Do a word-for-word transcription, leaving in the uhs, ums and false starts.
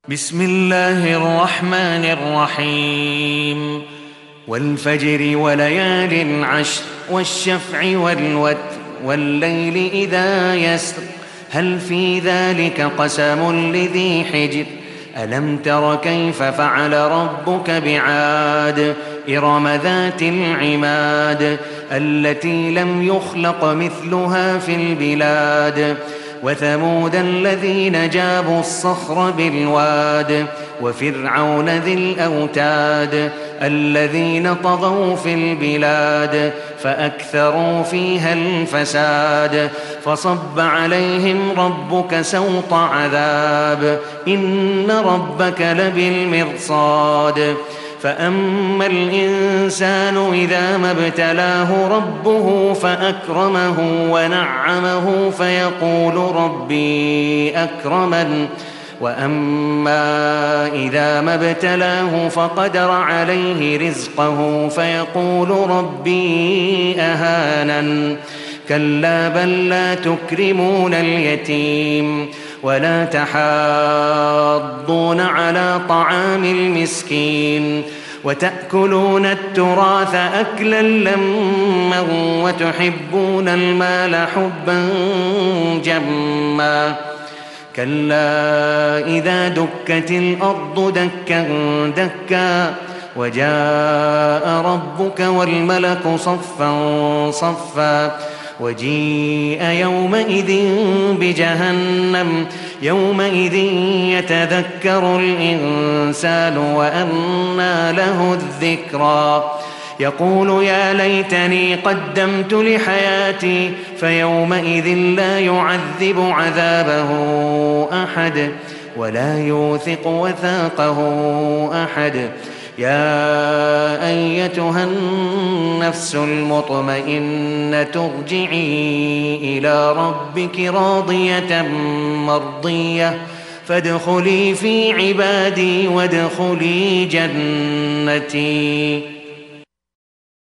بسم الله الرحمن الرحيم والفجر وليال عشر والشفع والوتر والليل إذا يسر هل في ذلك قسم لذي حجر ألم تر كيف فعل ربك بعاد إرم ذات العماد التي لم يخلق مثلها في البلاد وثمود الذين جابوا الصخر بالواد وفرعون ذي الأوتاد الذين طغوا في البلاد فأكثروا فيها الفساد فصب عليهم ربك سوط عذاب إن ربك لبالمرصاد فأما الإنسان إذا ما ابتلاه ربه فأكرمه ونعمه فيقول ربي أكرمن وأما إذا ما ابتلاه فقدر عليه رزقه فيقول ربي أهانن كلا بل لا تكرمون اليتيم ولا تحاضون على طعام المسكين وتأكلون التراث أكلا لما وتحبون المال حبا جما كلا إذا دكت الأرض دكا دكا وجاء ربك والملك صفا صفا وجيء يومئذ بجهنم يومئذ يتذكر الإنسان وأنى له الذكرى يقول يا ليتني قدمت لحياتي فيومئذ لا يعذب عذابه أحد ولا يوثق وثاقه أحد يا أيتها النفس المطمئنة ارجعي إلى ربك راضية مرضية فادخلي في عبادي وادخلي جنتي.